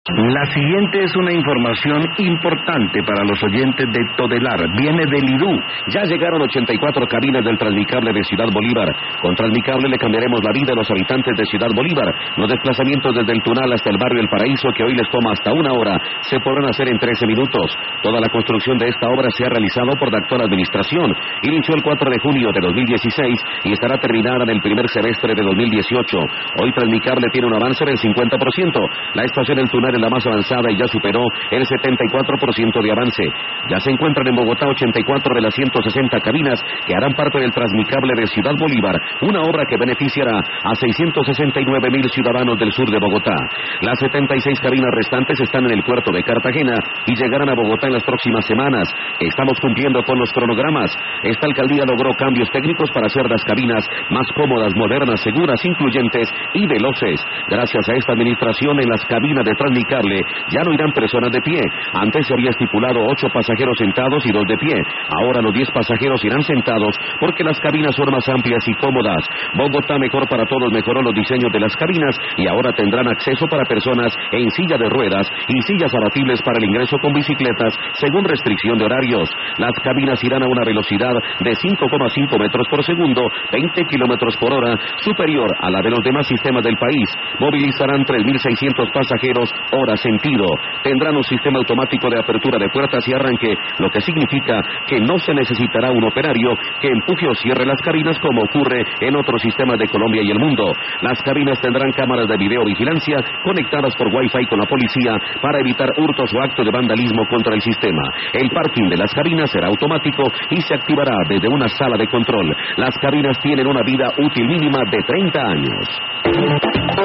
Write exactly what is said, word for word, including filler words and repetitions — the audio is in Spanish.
La siguiente es una información importante para los oyentes de Todelar. Viene del I D U. Ya llegaron ochenta y cuatro cabinas del Transmicable de Ciudad Bolívar. Con Transmicable le cambiaremos la vida a los habitantes de Ciudad Bolívar. Los desplazamientos desde el Tunal hasta el barrio El Paraíso, que hoy les toma hasta una hora, se podrán hacer en trece minutos. Toda la construcción de esta obra se ha realizado por la actual administración. Inició el cuatro de junio de dos mil dieciséis y estará terminada en el primer semestre de dos mil dieciocho. Hoy Transmicable tiene un avance del cincuenta por ciento. La estación El Tunal es la más avanzada y ya superó el setenta y cuatro por ciento de avance. Ya se encuentran en Bogotá ochenta y cuatro de las ciento sesenta cabinas que harán parte del Transmicable de Ciudad Bolívar, una obra que beneficiará a seiscientos sesenta y nueve mil ciudadanos del sur de Bogotá. Las setenta y seis cabinas restantes están en el puerto de Cartagena y llegarán a Bogotá en las próximas semanas. Estamos cumpliendo con los cronogramas. Esta alcaldía logró cambios técnicos para hacer las cabinas más cómodas, modernas, seguras, incluyentes y veloces. Gracias a esta administración, en las cabinas de Transmicable ya no irán personas de pie. Antes se había estipulado ocho pasajeros sentados y dos de pie. Ahora los diez pasajeros irán sentados porque las cabinas son más amplias y cómodas. Bogotá Mejor para Todos mejoró los diseños de las cabinas y ahora tendrán acceso para personas en silla de ruedas y sillas abatibles para el ingreso con bicicletas según restricción de horarios. Las cabinas irán a una velocidad de cinco coma cinco metros por segundo, veinte kilómetros por hora, superior a la de los demás sistemas del país. Movilizarán tres mil seiscientos pasajeros hora sentido. Tendrán un sistema automático de apertura de puertas y arranque, lo que significa que no se necesitará un operario que empuje o cierre las cabinas como ocurre en otros sistemas de Colombia y el mundo. Las cabinas tendrán cámaras de videovigilancia conectadas por Wi-Fi con la policía para evitar hurtos o actos de vandalismo contra el sistema. El parking de las cabinas será automático y se activará desde una sala de control. Las cabinas tienen una vida útil mínima de treinta años.